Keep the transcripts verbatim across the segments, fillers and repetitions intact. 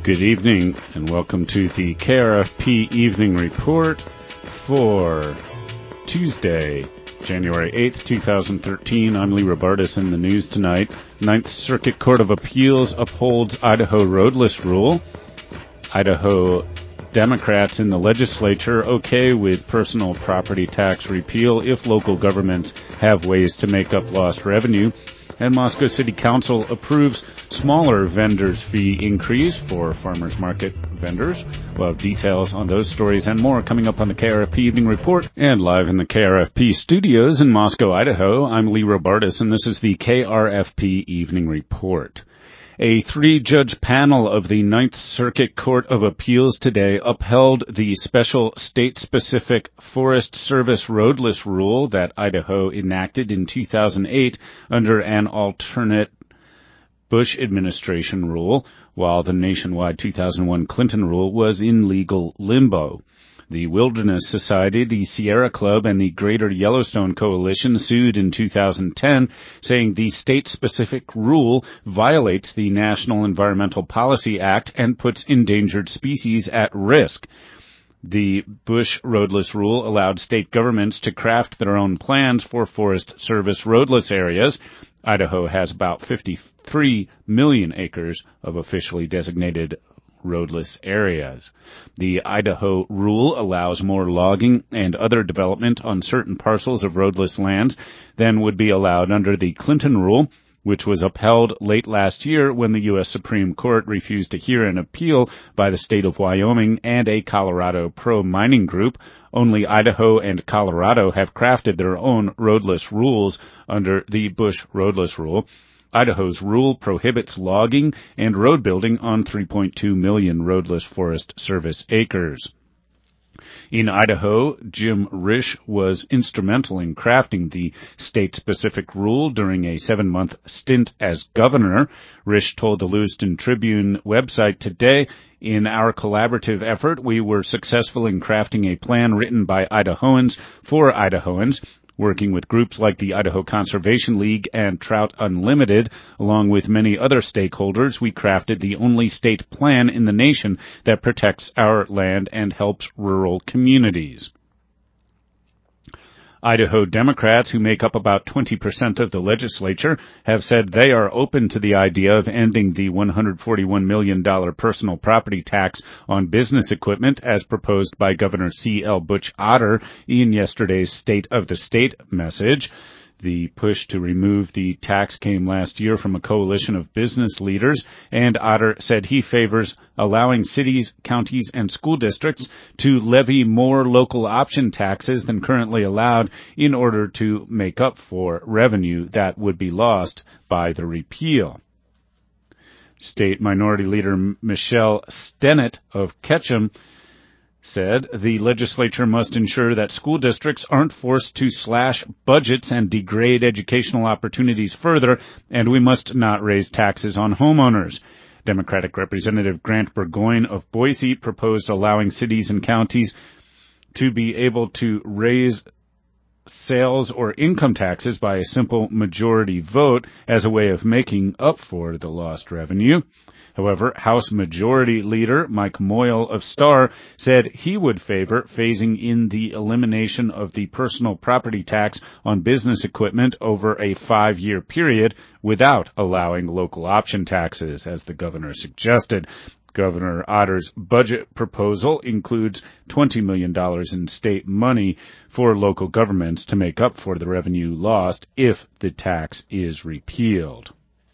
Good evening, and welcome to the K R F P Evening Report for Tuesday, January eighth, twenty thirteen. I'm Lee Robartis. In the news tonight, Ninth Circuit Court of Appeals upholds Idaho roadless rule. Idaho Democrats in the legislature okay with personal property tax repeal if local governments have ways to make up lost revenue. And Moscow City Council approves smaller vendors' fee increase for farmers market vendors. We'll have details on those stories and more coming up on the K R F P Evening Report. And live in the K R F P studios in Moscow, Idaho, I'm Lee Robartis, and this is the K R F P Evening Report. A three-judge panel of the Ninth Circuit Court of Appeals today upheld the special state-specific Forest Service roadless rule that Idaho enacted in two thousand eight under an alternate Bush administration rule, while the nationwide two thousand one Clinton rule was in legal limbo. The Wilderness Society, the Sierra Club, and the Greater Yellowstone Coalition sued in two thousand ten, saying the state-specific rule violates the National Environmental Policy Act and puts endangered species at risk. The Bush roadless rule allowed state governments to craft their own plans for Forest Service roadless areas. Idaho has about fifty-three million acres of officially designated roadless areas. The Idaho rule allows more logging and other development on certain parcels of roadless lands than would be allowed under the Clinton rule, which was upheld late last year when the U S Supreme Court refused to hear an appeal by the state of Wyoming and a Colorado pro-mining group. Only Idaho and Colorado have crafted their own roadless rules under the Bush roadless rule. Idaho's rule prohibits logging and road building on three point two million roadless Forest Service acres. In Idaho, Jim Risch was instrumental in crafting the state-specific rule during a seven-month stint as governor. Risch told the Lewiston Tribune website today, "In our collaborative effort, we were successful in crafting a plan written by Idahoans for Idahoans, working with groups like the Idaho Conservation League and Trout Unlimited, along with many other stakeholders. We crafted the only state plan in the nation that protects our land and helps rural communities." Idaho Democrats, who make up about twenty percent of the legislature, have said they are open to the idea of ending the one hundred forty-one million dollars personal property tax on business equipment as proposed by Governor C L Butch Otter in yesterday's State of the State message. The push to remove the tax came last year from a coalition of business leaders, and Otter said he favors allowing cities, counties, and school districts to levy more local option taxes than currently allowed in order to make up for revenue that would be lost by the repeal. State Minority Leader Michelle Stennett of Ketchum said the legislature must ensure that school districts aren't forced to slash budgets and degrade educational opportunities further, and we must not raise taxes on homeowners. Democratic Representative Grant Burgoyne of Boise proposed allowing cities and counties to be able to raise sales or income taxes by a simple majority vote as a way of making up for the lost revenue. However, House Majority Leader Mike Moyle of Star said he would favor phasing in the elimination of the personal property tax on business equipment over a five-year period without allowing local option taxes, as the governor suggested. Governor Otter's budget proposal includes twenty million dollars in state money for local governments to make up for the revenue lost if the tax is repealed.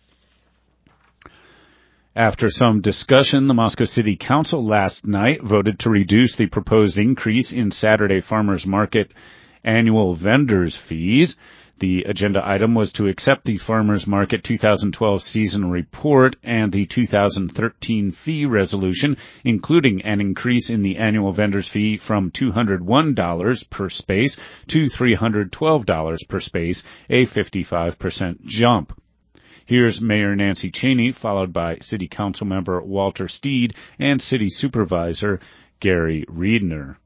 After some discussion, the Moscow City Council last night voted to reduce the proposed increase in Saturday Farmers Market annual vendors' fees. The agenda item was to accept the Farmers Market two thousand twelve season report and the two thousand thirteen fee resolution, including an increase in the annual vendors' fee from two hundred one dollars per space to three hundred twelve dollars per space, a fifty-five percent jump. Here's Mayor Nancy Cheney, followed by City Council member Walter Steed and City Supervisor Gary Riedner.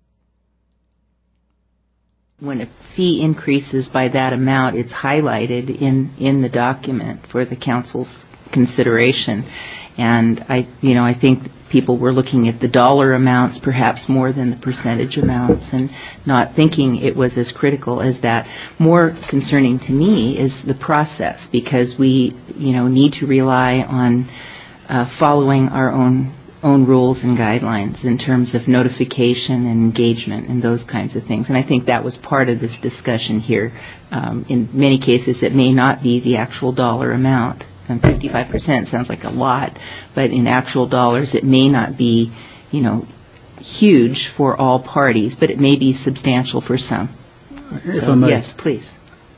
When a fee increases by that amount, it's highlighted in, in the document for the council's consideration. And I, you know, I think people were looking at the dollar amounts perhaps more than the percentage amounts and not thinking it was as critical as that. More concerning to me is the process, because we, you know, need to rely on uh, following our own own rules and guidelines in terms of notification and engagement and those kinds of things. And I think that was part of this discussion here. Um, in many cases, it may not be the actual dollar amount. And fifty-five percent sounds like a lot, but in actual dollars, it may not be, you know, huge for all parties, but it may be substantial for some. If so, I may, yes, please.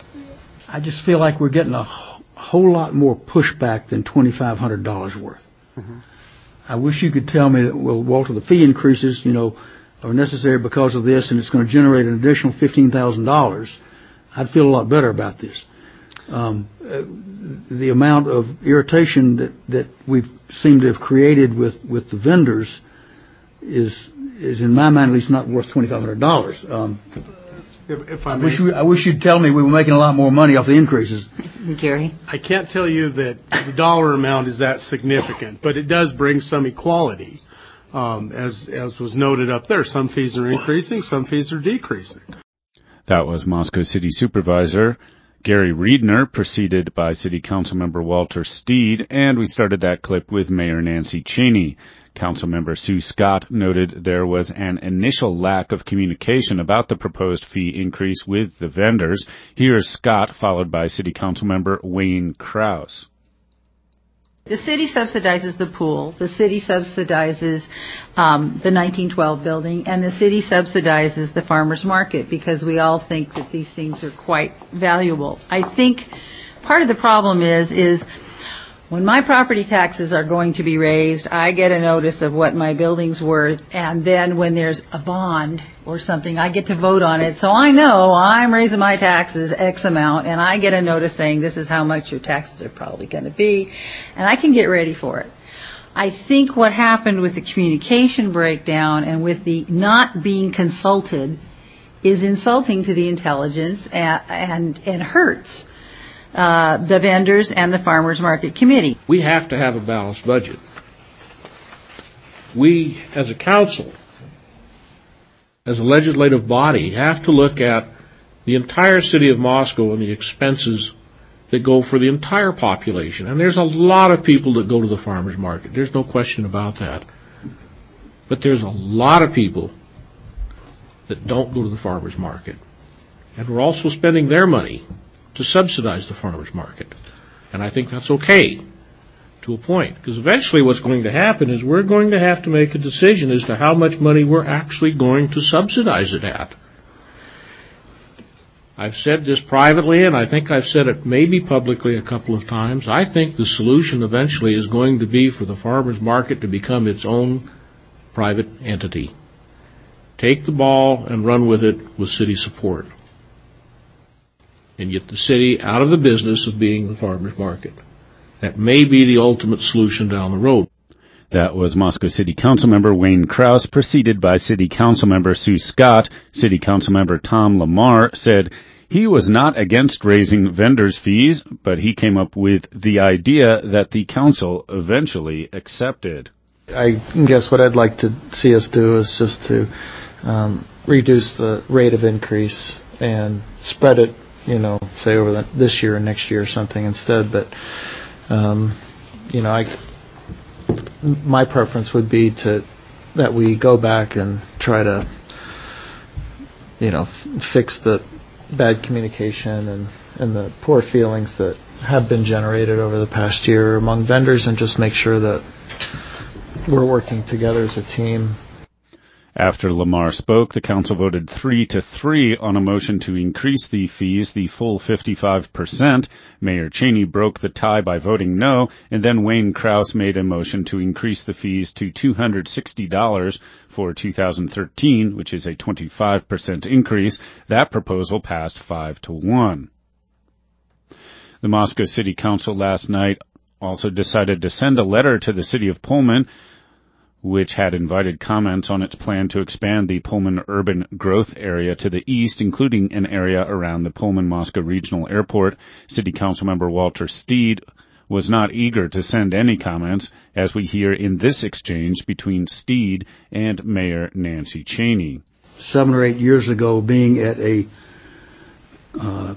I just feel like we're getting a whole lot more pushback than twenty-five hundred dollars worth. Mm-hmm. I wish you could tell me that, well, Walter, the fee increases, you know, are necessary because of this, and it's going to generate an additional fifteen thousand dollars. I'd feel a lot better about this. Um, uh, the amount of irritation that, that we've seemed to have created with, with the vendors is, is in my mind at least not worth twenty-five hundred dollars. Um, If, if I, I, may, wish we, I wish you'd tell me we were making a lot more money off the increases. Gary? I can't tell you that the dollar amount is that significant, but it does bring some equality. Um, as, as was noted up there, some fees are increasing, some fees are decreasing. That was Moscow City Supervisor Gary Riedner, preceded by City Councilmember Walter Steed, and we started that clip with Mayor Nancy Cheney. Councilmember Sue Scott noted there was an initial lack of communication about the proposed fee increase with the vendors. Here's Scott, followed by City Councilmember Wayne Krause. The city subsidizes the pool, the city subsidizes um, the nineteen twelve building, and the city subsidizes the farmers market, because we all think that these things are quite valuable. I think part of the problem is, is when my property taxes are going to be raised, I get a notice of what my building's worth, and then when there's a bond or something, I get to vote on it. So I know I'm raising my taxes X amount, and I get a notice saying this is how much your taxes are probably going to be, and I can get ready for it. I think what happened with the communication breakdown and with the not being consulted is insulting to the intelligence and, and, and hurts Uh, the vendors and the farmers market committee. We have to have a balanced budget. We, as a council, as a legislative body, have to look at the entire city of Moscow and the expenses that go for the entire population. And there's a lot of people that go to the farmers market. There's no question about that. But there's a lot of people that don't go to the farmers market. And we're also spending their money to subsidize the farmers market. And I think that's okay to a point, because eventually what's going to happen is we're going to have to make a decision as to how much money we're actually going to subsidize it at. I've said this privately, and I think I've said it maybe publicly a couple of times. I think the solution eventually is going to be for the farmers market to become its own private entity. Take the ball and run with it with city support, and get the city out of the business of being the farmer's market. That may be the ultimate solution down the road. That was Moscow City Councilmember Wayne Krause, preceded by City Councilmember Sue Scott. City Councilmember Tom Lamar said he was not against raising vendors' fees, but he came up with the idea that the council eventually accepted. I guess what I'd like to see us do is just to um, reduce the rate of increase and spread it, you know, say over the, this year or next year or something instead. But, um, you know, I, my preference would be to that we go back and try to, you know, f- fix the bad communication and, and the poor feelings that have been generated over the past year among vendors, and just make sure that we're working together as a team. After Lamar spoke, the council voted three to three on a motion to increase the fees the full fifty-five percent. Mayor Cheney broke the tie by voting no, and then Wayne Krause made a motion to increase the fees to two hundred sixty dollars for two thousand thirteen, which is a twenty-five percent increase. That proposal passed five to one. The Moscow City Council last night also decided to send a letter to the city of Pullman, which had invited comments on its plan to expand the Pullman urban growth area to the east, including an area around the Pullman-Moscow Regional Airport. City Councilmember Walter Steed was not eager to send any comments, as we hear in this exchange between Steed and Mayor Nancy Cheney. Seven or eight years ago, being at a uh,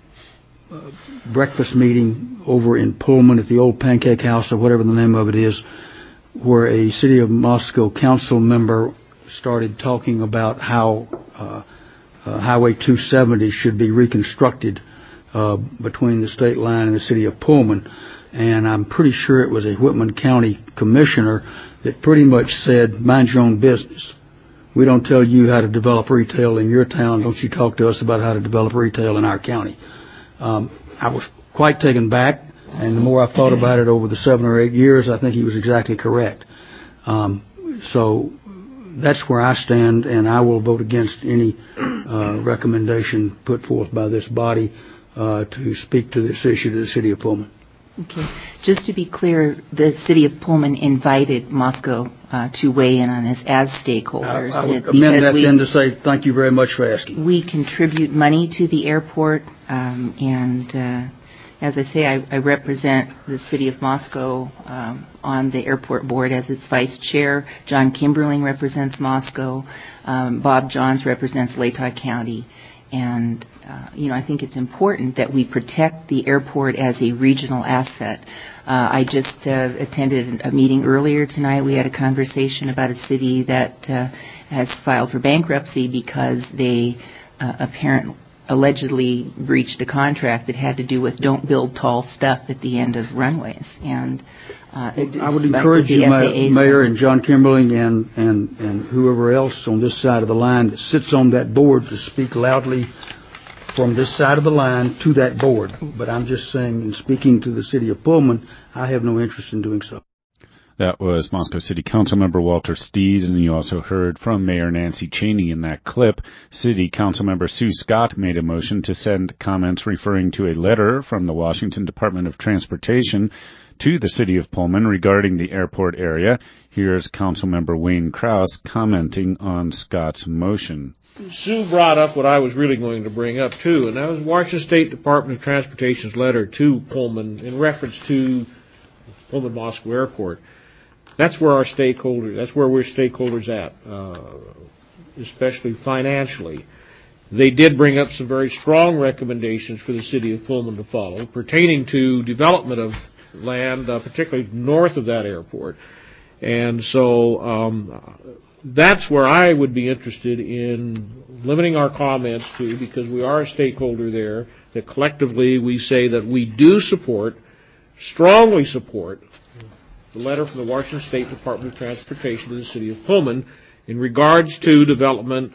uh, breakfast meeting over in Pullman at the old Pancake House, or whatever the name of it is, where a City of Moscow council member started talking about how uh, uh, Highway two seventy should be reconstructed uh, between the state line and the City of Pullman. And I'm pretty sure it was a Whitman County commissioner that pretty much said, mind your own business. We don't tell you how to develop retail in your town. Don't you talk to us about how to develop retail in our county. Um, I was quite taken back, and the more I've thought about it over the seven or eight years, I think he was exactly correct. Um, so that's where I stand, and I will vote against any uh, recommendation put forth by this body uh, to speak to this issue to the City of Pullman. Okay. Just to be clear, the City of Pullman invited Moscow uh, to weigh in on this as stakeholders. I, I would amend that we, then to say thank you very much for asking. We contribute money to the airport, um, and uh, as I say, I, I represent the City of Moscow um, on the airport board as its vice chair. John Kimberling represents Moscow. Um, Bob Johns represents Latah County. And, uh, you know, I think it's important that we protect the airport as a regional asset. Uh, I just uh, attended a meeting earlier tonight. We had a conversation about a city that uh, has filed for bankruptcy because they uh, apparently allegedly breached a contract that had to do with don't build tall stuff at the end of runways. And uh, I would encourage you, Mayor, and John Kimberling and, and, and whoever else on this side of the line that sits on that board to speak loudly from this side of the line to that board. But I'm just saying, in speaking to the City of Pullman, I have no interest in doing so. That was Moscow City Council Member Walter Steed, and you also heard from Mayor Nancy Cheney in that clip. City Council Member Sue Scott made a motion to send comments referring to a letter from the Washington Department of Transportation to the City of Pullman regarding the airport area. Here's Council Member Wayne Krause commenting on Scott's motion. Sue brought up what I was really going to bring up, too, and that was Washington State Department of Transportation's letter to Pullman in reference to Pullman Moscow Airport. That's where our stakeholders, that's where we're stakeholders at, uh, especially financially. They did bring up some very strong recommendations for the City of Pullman to follow pertaining to development of land, uh, particularly north of that airport. And so um, that's where I would be interested in limiting our comments to, because we are a stakeholder there, that collectively we say that we do support, strongly support, the letter from the Washington State Department of Transportation to the City of Pullman in regards to development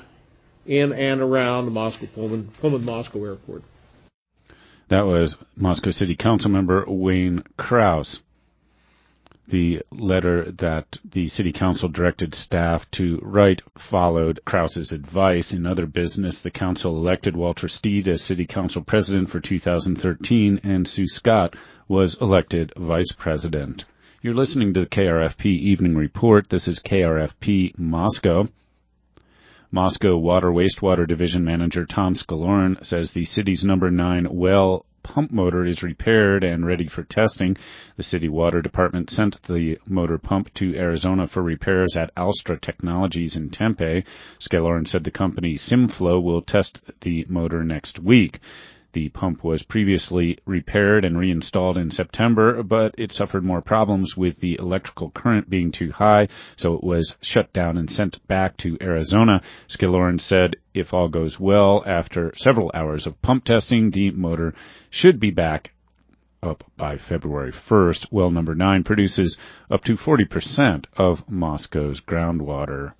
in and around the Moscow Pullman, Pullman Moscow Airport. That was Moscow City Council Member Wayne Krause. The letter that the City Council directed staff to write followed Krause's advice. In other business, the Council elected Walter Steed as City Council President for two thousand thirteen, and Sue Scott was elected Vice President. You're listening to the K R F P Evening Report. This is K R F P Moscow. Moscow Water Wastewater Division Manager Tom Skaloran says the city's number nine well pump motor is repaired and ready for testing. The city water department sent the motor pump to Arizona for repairs at Alstra Technologies in Tempe. Skaloran said the company Simflow will test the motor next week. The pump was previously repaired and reinstalled in September, but it suffered more problems with the electrical current being too high, so it was shut down and sent back to Arizona. Skaloran said if all goes well, after several hours of pump testing, the motor should be back up by February first. Well number nine produces up to forty percent of Moscow's groundwater.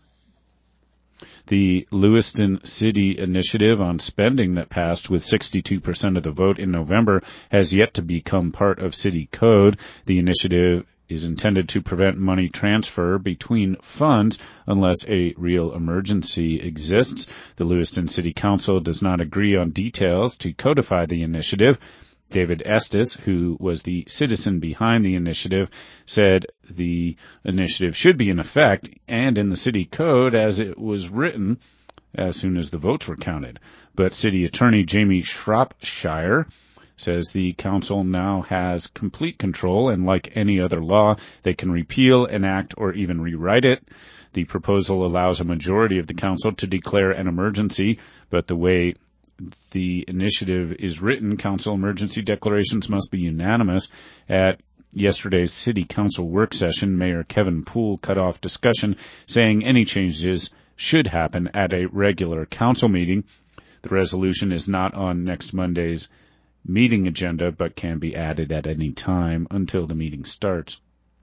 The Lewiston City Initiative on Spending that passed with sixty-two percent of the vote in November has yet to become part of city code. The initiative is intended to prevent money transfer between funds unless a real emergency exists. The Lewiston City Council does not agree on details to codify the initiative. David Estes, who was the citizen behind the initiative, said the initiative should be in effect and in the city code as it was written as soon as the votes were counted. But City Attorney Jamie Shropshire says the council now has complete control, and like any other law, they can repeal, enact, or even rewrite it. The proposal allows a majority of the council to declare an emergency, but the way the initiative is written, council emergency declarations must be unanimous. At yesterday's city council work session, Mayor Kevin Poole cut off discussion, saying any changes should happen at a regular council meeting. The resolution is not on next Monday's meeting agenda, but can be added at any time until the meeting starts.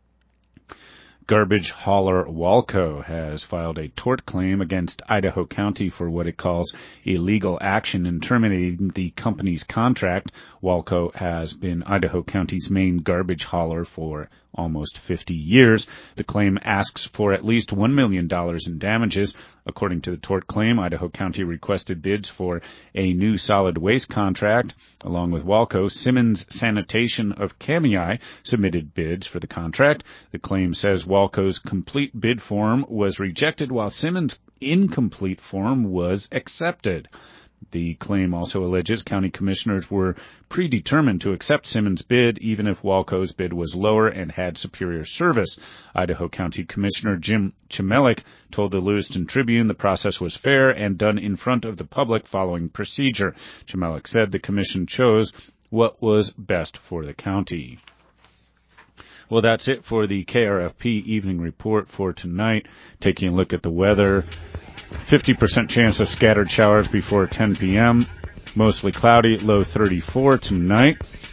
Garbage hauler Walco has filed a tort claim against Idaho County for what it calls illegal action in terminating the company's contract. Walco has been Idaho County's main garbage hauler for almost fifty years. The claim asks for at least one million dollars in damages. According to the tort claim, Idaho County requested bids for a new solid waste contract. Along with Walco, Simmons Sanitation of Kamei submitted bids for the contract. The claim says Walco's complete bid form was rejected while Simmons' incomplete form was accepted. The claim also alleges county commissioners were predetermined to accept Simmons' bid even if Walco's bid was lower and had superior service. Idaho County Commissioner Jim Chmelik told the Lewiston Tribune the process was fair and done in front of the public following procedure. Chmelik said the commission chose what was best for the county. Well, that's it for the K R F P Evening Report for tonight. Taking a look at the weather. fifty percent chance of scattered showers before ten p.m. Mostly cloudy, low thirty-four tonight.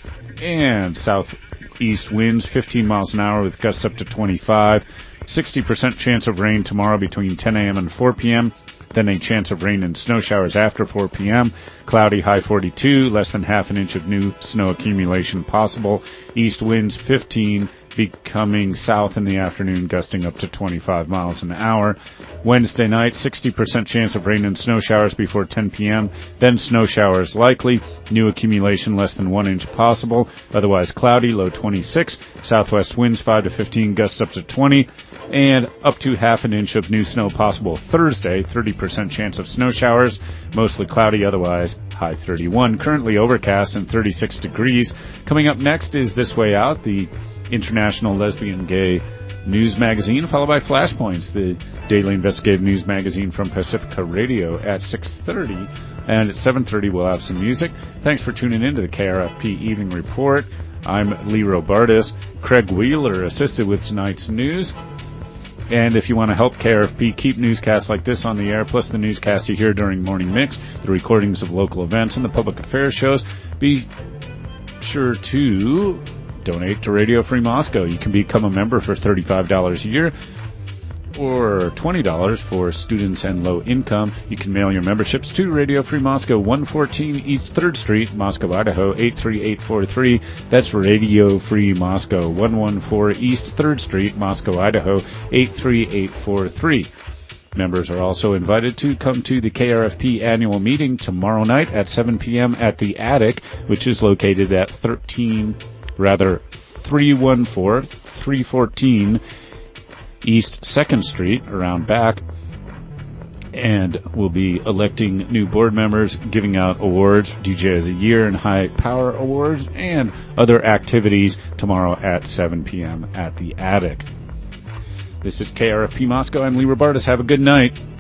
And southeast winds fifteen miles an hour with gusts up to twenty-five. sixty percent chance of rain tomorrow between ten a.m. and four p.m. Then a chance of rain and snow showers after four p.m. Cloudy, high forty-two, less than half an inch of new snow accumulation possible. East winds fifteen, becoming south in the afternoon, gusting up to twenty-five miles an hour. Wednesday night, sixty percent chance of rain and snow showers before ten p.m. Then snow showers likely. New accumulation less than one inch possible. Otherwise cloudy, low twenty-six. Southwest winds five to fifteen, gusts up to twenty. And up to half an inch of new snow possible Thursday. thirty percent chance of snow showers. Mostly cloudy, otherwise high thirty-one. Currently overcast and thirty-six degrees. Coming up next is This Way Out, the International Lesbian Gay News Magazine, followed by Flashpoints, the daily investigative news magazine from Pacifica Radio at six thirty. And at seven thirty, we'll have some music. Thanks for tuning in to the K R F P Evening Report. I'm Lee Robartis. Craig Wheeler assisted with tonight's news. And if you want to help K R F P keep newscasts like this on the air, plus the newscasts you hear during Morning Mix, the recordings of local events, and the public affairs shows, be sure to donate to Radio Free Moscow. You can become a member for thirty-five dollars a year or twenty dollars for students and low income. You can mail your memberships to Radio Free Moscow, one fourteen East third Street, Moscow, Idaho, eight three eight four three. That's Radio Free Moscow, one fourteen East third Street, Moscow, Idaho, eight three eight four three. Members are also invited to come to the K R F P annual meeting tomorrow night at seven p.m. at the Attic, which is located at thirteen, rather three fourteen, three fourteen East second Street, around back. And we'll be electing new board members, giving out awards, D J of the Year and High Power Awards, and other activities tomorrow at seven p.m. at the Attic. This is K R F P Moscow. I'm Lee Robartis. Have a good night.